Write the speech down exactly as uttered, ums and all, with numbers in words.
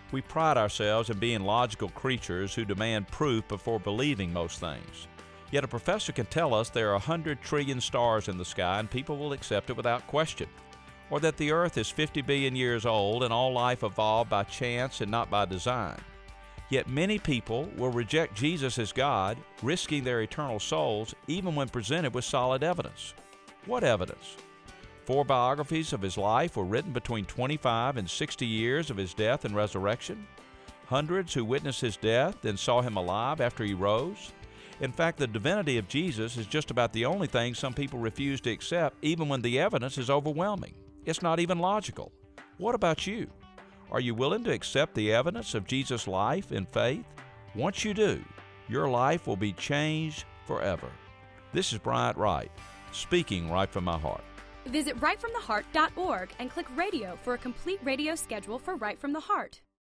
We pride ourselves in being logical creatures who demand proof before believing most things. Yet a professor can tell us there are a hundred trillion stars in the sky and people will accept it without question. Or that the earth is fifty billion years old and all life evolved by chance and not by design. Yet many people will reject Jesus as God, risking their eternal souls even when presented with solid evidence. What evidence? Four biographies of his life were written between twenty-five and sixty years of his death and resurrection. Hundreds who witnessed his death and saw him alive after he rose. In fact, the divinity of Jesus is just about the only thing some people refuse to accept, even when the evidence is overwhelming. It's not even logical. What about you? Are you willing to accept the evidence of Jesus' life in faith? Once you do, your life will be changed forever. This is Bryant Wright, speaking right from my heart. Visit right from the heart dot org and click radio for a complete radio schedule for Right from the Heart.